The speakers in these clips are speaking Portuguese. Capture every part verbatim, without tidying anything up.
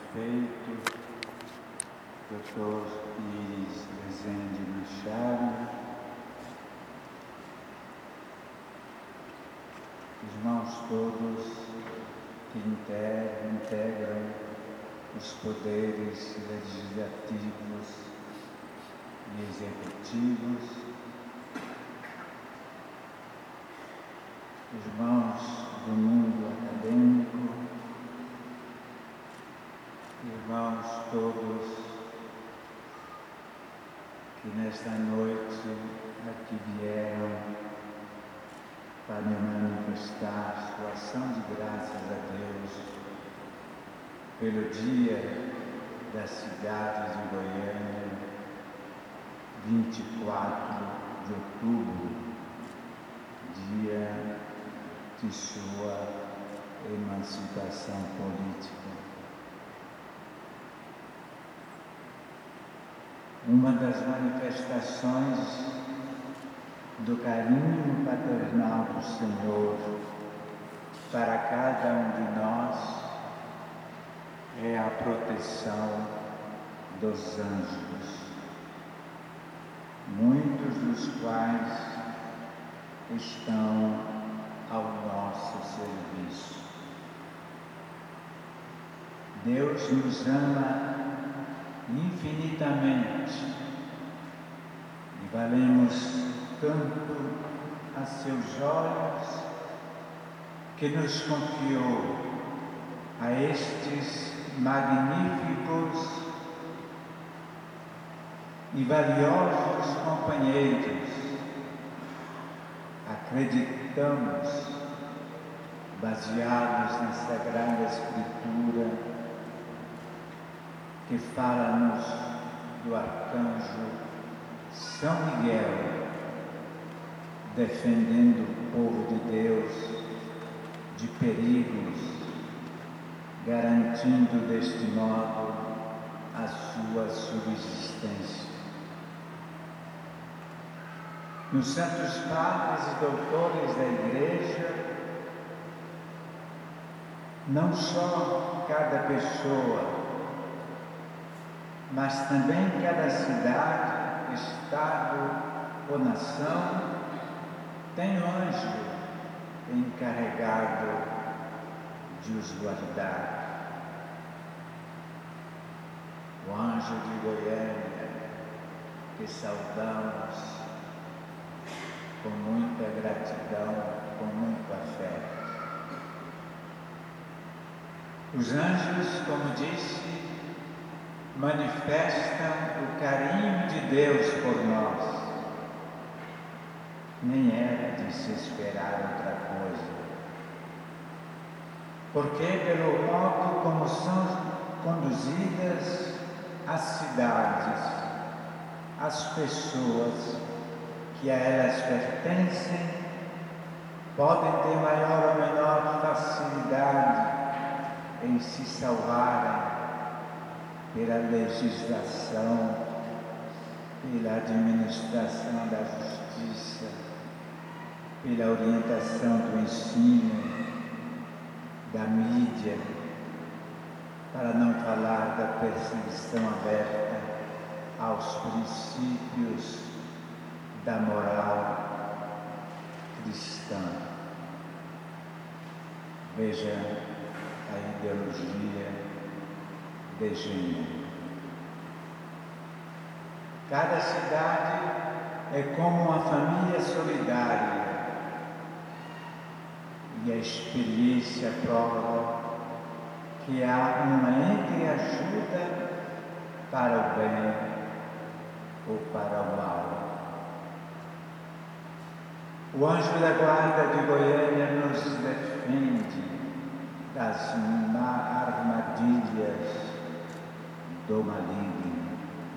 prefeito, doutor Iris Rezende Machado, irmãos todos que integram os poderes legislativos e executivos, irmãos do mundo acadêmico, irmãos todos que nesta noite aqui vieram para manifestar sua ação de graças a Deus pelo dia da cidade de Goiânia, vinte e quatro de outubro, dia de sua emancipação política. Uma das manifestações do carinho paternal do Senhor para cada um de nós é a proteção dos anjos, muitos dos quais estão ao nosso serviço. Deus nos ama infinitamente e valemos tanto a seus olhos que nos confiou a estes magníficos e valiosos companheiros. Acreditamos, baseados na Sagrada Escritura, que fala-nos do arcanjo São Miguel, defendendo o povo de Deus de perigos, garantindo deste modo a sua subsistência. Nos santos padres e doutores da Igreja, não só cada pessoa, mas também cada cidade, estado ou nação tem um anjo encarregado de os guardar. O anjo de Goiânia, que saudamos com muita gratidão, com muito afeto. Os anjos, como disse, manifestam o carinho de Deus por nós. Nem era de se esperar outra coisa. Porque pelo modo como são conduzidas as cidades, as pessoas que a elas pertencem podem ter maior ou menor facilidade em se salvarem pela legislação, pela administração da justiça, pela orientação do ensino, da mídia, para não falar da perseguição aberta aos princípios da moral cristã. Veja a ideologia de gênero. Cada cidade é como uma família solidária e a experiência prova que há uma entreajuda para o bem ou para o mal. O anjo da guarda de Goiânia nos defende das armadilhas do maligno.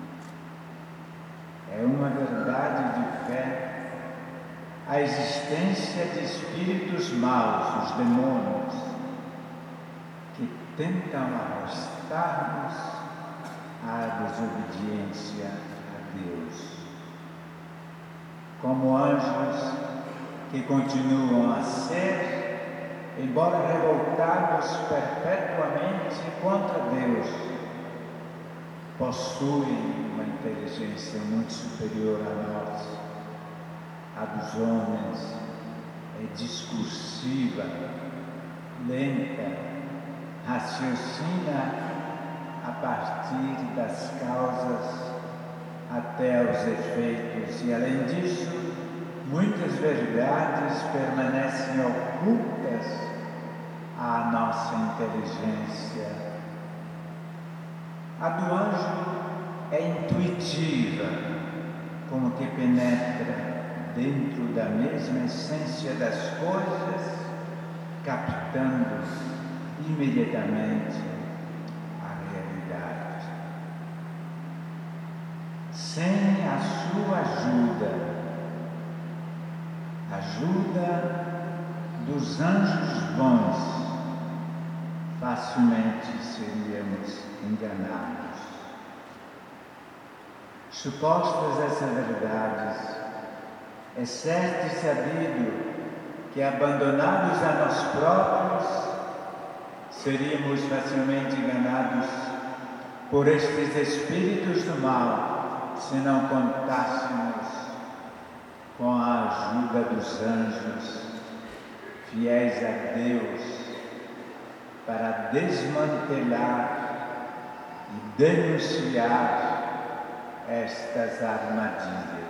É uma verdade de fé a existência de espíritos maus, os demônios, que tentam arrastar-nos à desobediência a Deus. Como anjos que continuam a ser embora revoltados perpetuamente contra Deus, possuem uma inteligência muito superior à nossa, a dos homens, é discursiva, lenta, raciocina a partir das causas até os efeitos, e além disso, muitas verdades permanecem ocultas à nossa inteligência. A do anjo é intuitiva, como que penetra dentro da mesma essência das coisas, captando imediatamente a realidade. Sem a sua ajuda, ajuda dos anjos bons, facilmente seríamos enganados. Supostas essas verdades, é certo e sabido que, abandonados a nós próprios, seríamos facilmente enganados por estes espíritos do mal, se não contássemos com a ajuda dos anjos, fiéis a Deus, para desmantelar e denunciar estas armadilhas.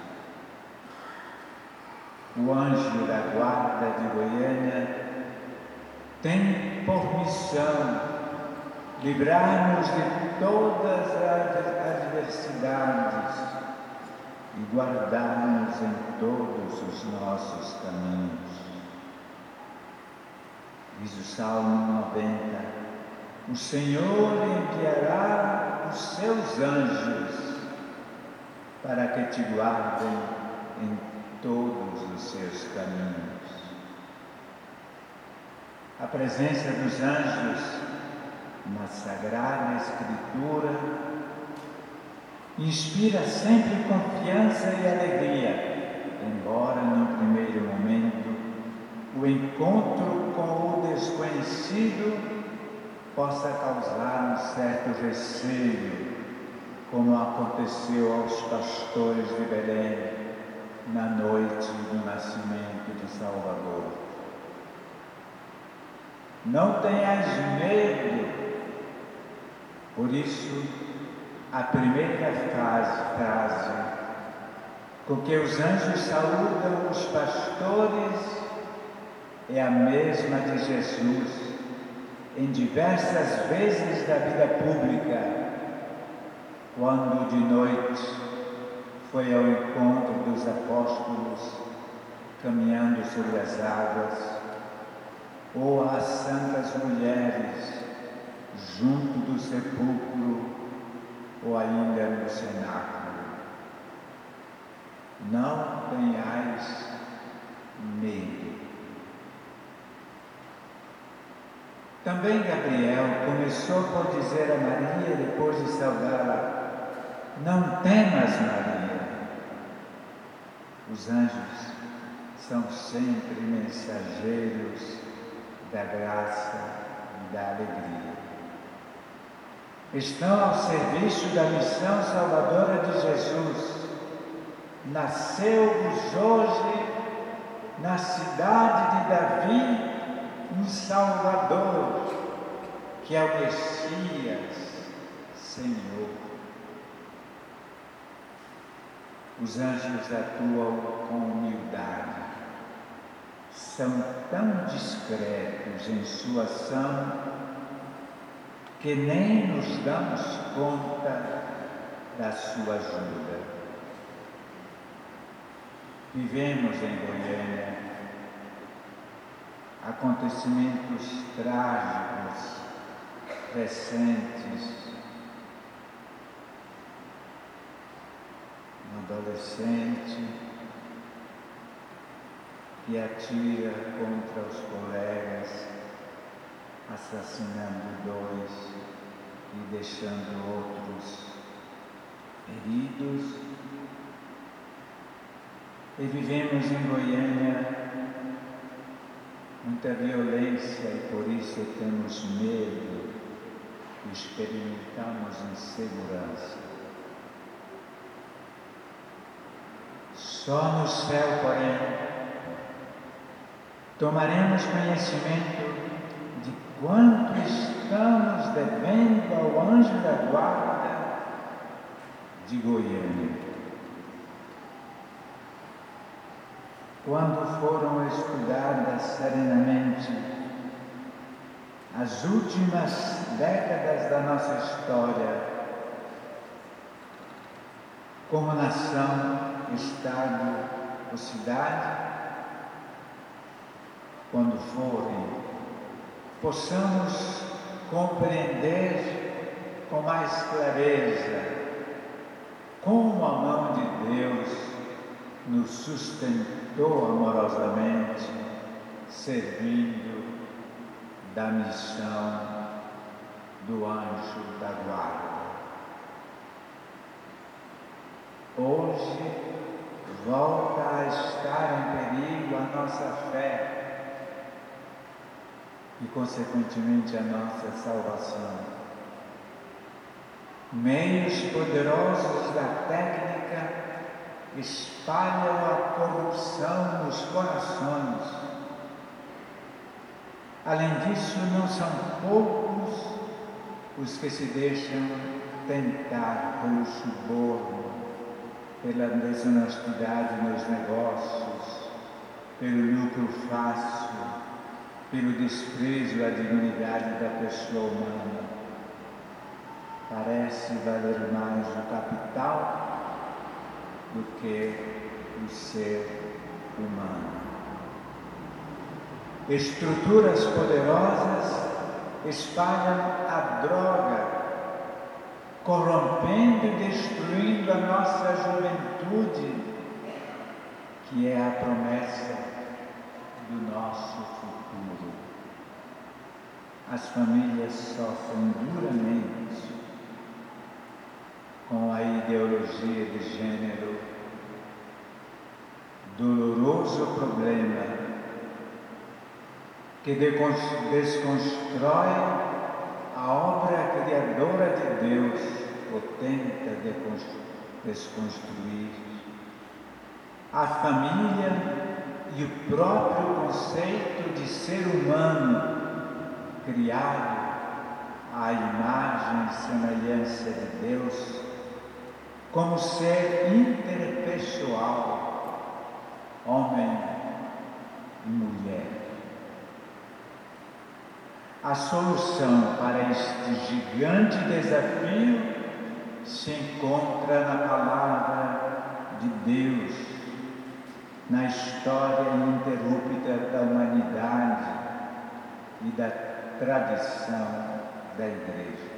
O anjo da guarda de Goiânia tem por missão livrar-nos de todas as adversidades e guardar-nos em todos os nossos caminhos. Diz o Salmo noventa: o Senhor enviará os seus anjos para que te guardem em todos os seus caminhos. A presença dos anjos na Sagrada Escritura inspira sempre confiança e alegria, embora no primeiro momento o encontro com o desconhecido possa causar um certo receio, como aconteceu aos pastores de Belém na noite do nascimento de Salvador. Não tenhas medo. Por isso, a primeira frase, frase com que os anjos saúdam os pastores é a mesma de Jesus em diversas vezes da vida pública, quando de noite foi ao encontro dos apóstolos caminhando sobre as águas, ou às santas mulheres junto do sepulcro, ou ainda no cenáculo. Não tenhais medo. Também Gabriel começou por dizer a Maria, depois de saudá-la: não temas, Maria. Os anjos são sempre mensageiros da graça e da alegria. Estão ao serviço da missão salvadora de Jesus. Nasceu-vos hoje, na cidade de Davi, um Salvador, que é o Messias, Senhor. Os anjos atuam com humildade, são tão discretos em sua ação que nem nos damos conta da sua ajuda. Vivemos em Goiânia acontecimentos trágicos, recentes. Um adolescente que atira contra os colegas, assassinando dois e deixando outros feridos. E vivemos em Goiânia muita violência e por isso temos medo e experimentamos insegurança. Só no céu, porém, tomaremos conhecimento de quanto estamos devendo ao anjo da guarda de Goiânia. Quando foram estudadas serenamente as últimas décadas da nossa história, como nação, estado ou cidade, quando forem, possamos compreender com mais clareza como a mão de Deus nos sustentou amorosamente, servindo da missão do anjo da guarda. Hoje volta a estar em perigo a nossa fé e, consequentemente, a nossa salvação. Meios poderosos da técnica espalham a corrupção nos corações. Além disso, não são poucos os que se deixam tentar pelo suborno, pela desonestidade nos negócios, pelo lucro fácil, pelo desprezo à dignidade da pessoa humana. Parece valer mais o capital do que o ser humano. Estruturas poderosas espalham a droga, corrompendo e destruindo a nossa juventude, que é a promessa do nosso futuro. As famílias sofrem duramente com a ideologia de gênero, doloroso problema que desconstrói a obra criadora de Deus, ou tenta desconstruir a família e o próprio conceito de ser humano, criado à imagem e semelhança de Deus, como ser interpessoal, homem e mulher. A solução para este gigante desafio se encontra na palavra de Deus, na história ininterrupta da humanidade e da tradição da Igreja.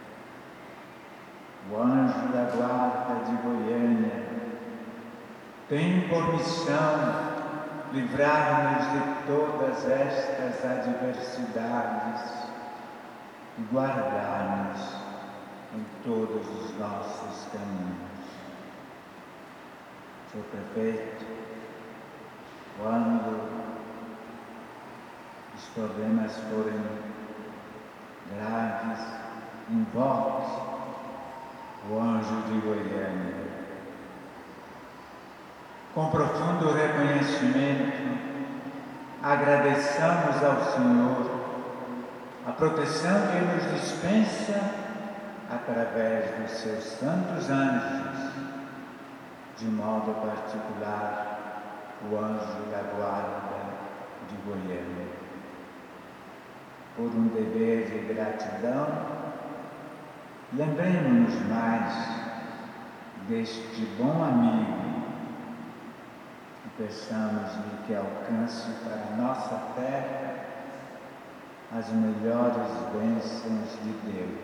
O anjo da guarda de Goiânia tem por missão livrar-nos de todas estas adversidades e guardar-nos em todos os nossos caminhos. Senhor Prefeito, quando os problemas forem graves, invoque o anjo de Goiânia. Com profundo reconhecimento, agradeçamos ao Senhor a proteção que nos dispensa através dos seus santos anjos, de modo particular o anjo da guarda de Goiânia. Por um dever de gratidão, lembremos-nos mais deste bom amigo e peçamos-lhe que alcance para a nossa terra as melhores bênçãos de Deus.